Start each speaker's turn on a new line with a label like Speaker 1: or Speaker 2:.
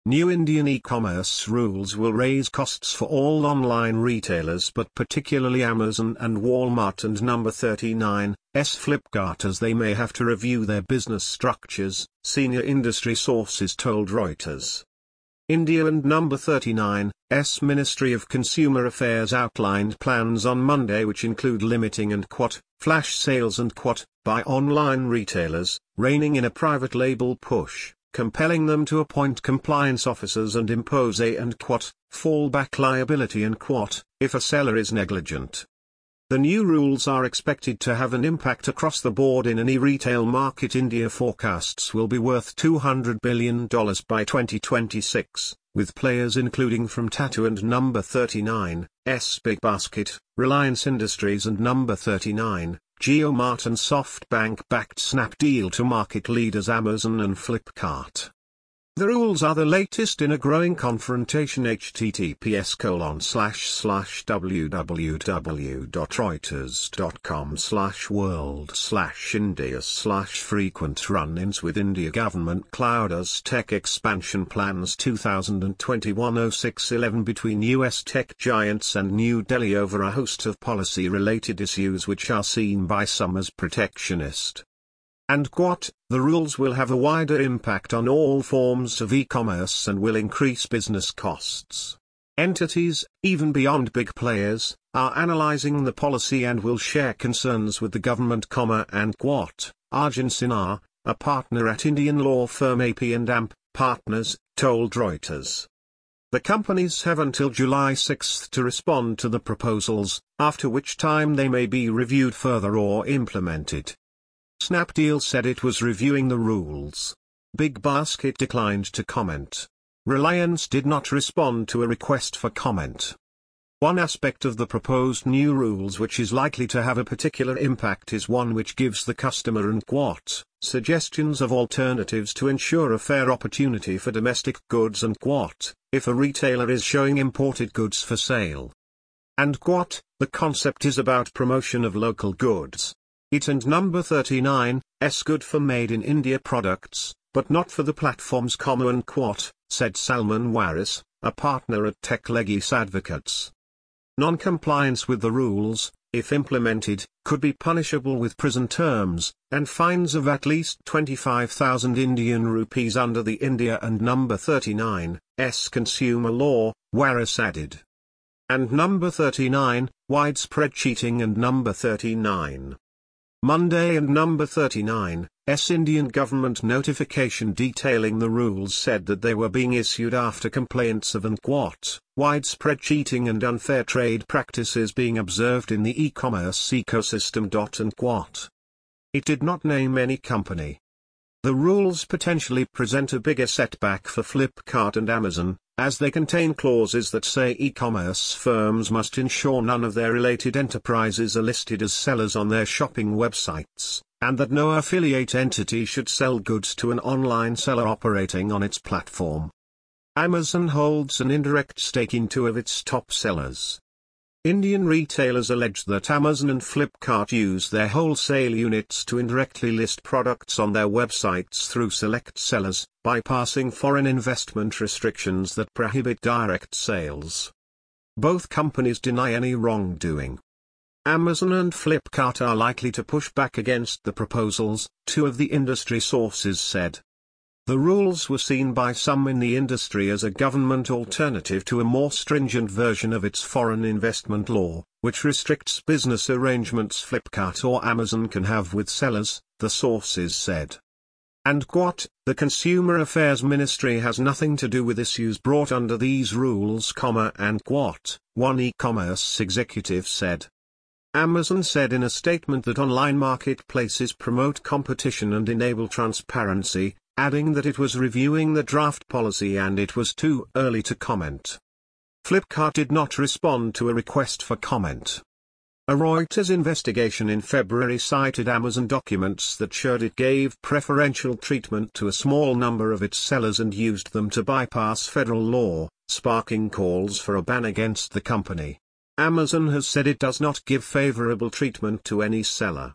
Speaker 1: New Indian e-commerce rules will raise costs for all online retailers but particularly Amazon and Walmart and Number 39's Flipkart, as they may have to review their business structures, senior industry sources told Reuters. India and Number 39's Ministry of Consumer Affairs outlined plans on Monday which include limiting and flash sales and by online retailers, reining in a private label push, compelling them to appoint compliance officers and impose a fallback liability and if a seller is negligent. The new rules are expected to have an impact across the board in any retail market. India forecasts will be worth $200 billion by 2026, with players including from Tata and Number 39's BigBasket, Reliance Industries and Number 39's, JioMart and SoftBank-backed Snapdeal to market leaders Amazon and Flipkart. The rules are the latest in a growing confrontation. https://www.reuters.com/world/India/frequent run-ins with India government clouds tech expansion plans 2021-06-11 between US tech giants and New Delhi over a host of policy-related issues which are seen by some as protectionist. And the rules will have a wider impact on all forms of e-commerce and will increase business costs. Entities, even beyond big players, are analyzing the policy and will share concerns with the government, and Arjun Sinha, a partner at Indian law firm AP and AMP Partners, told Reuters. The companies have until July 6 to respond to the proposals, after which time they may be reviewed further or implemented. Snapdeal said it was reviewing the rules. BigBasket declined to comment. Reliance did not respond to a request for comment. One aspect of the proposed new rules which is likely to have a particular impact is one which gives the customer and suggestions of alternatives to ensure a fair opportunity for domestic goods and if a retailer is showing imported goods for sale. And the concept is about promotion of local goods. It and Number 39's good for made-in-India products, but not for the platforms, and said Salman Waris, a partner at TechLegis Advocates. Non-compliance with the rules, if implemented, could be punishable with prison terms, and fines of at least 25,000 Indian rupees under the India and Number 39's consumer law, Waris added. And Number 39's, widespread cheating and Number 39's. Monday and Number 39's Indian government notification detailing the rules said that they were being issued after complaints of widespread cheating and unfair trade practices being observed in the e-commerce ecosystem. It did not name any company. The rules potentially present a bigger setback for Flipkart and Amazon, as they contain clauses that say e-commerce firms must ensure none of their related enterprises are listed as sellers on their shopping websites, and that no affiliate entity should sell goods to an online seller operating on its platform. Amazon holds an indirect stake in two of its top sellers. Indian retailers allege that Amazon and Flipkart use their wholesale units to indirectly list products on their websites through select sellers, bypassing foreign investment restrictions that prohibit direct sales. Both companies deny any wrongdoing. Amazon and Flipkart are likely to push back against the proposals, two of the industry sources said. The rules were seen by some in the industry as a government alternative to a more stringent version of its foreign investment law, which restricts business arrangements Flipkart or Amazon can have with sellers, the sources said. And the Consumer Affairs Ministry has nothing to do with issues brought under these rules, and one e-commerce executive said. Amazon said in a statement that online marketplaces promote competition and enable transparency, adding that it was reviewing the draft policy and it was too early to comment. Flipkart did not respond to a request for comment. A Reuters investigation in February cited Amazon documents that showed it gave preferential treatment to a small number of its sellers and used them to bypass federal law, sparking calls for a ban against the company. Amazon has said it does not give favorable treatment to any seller.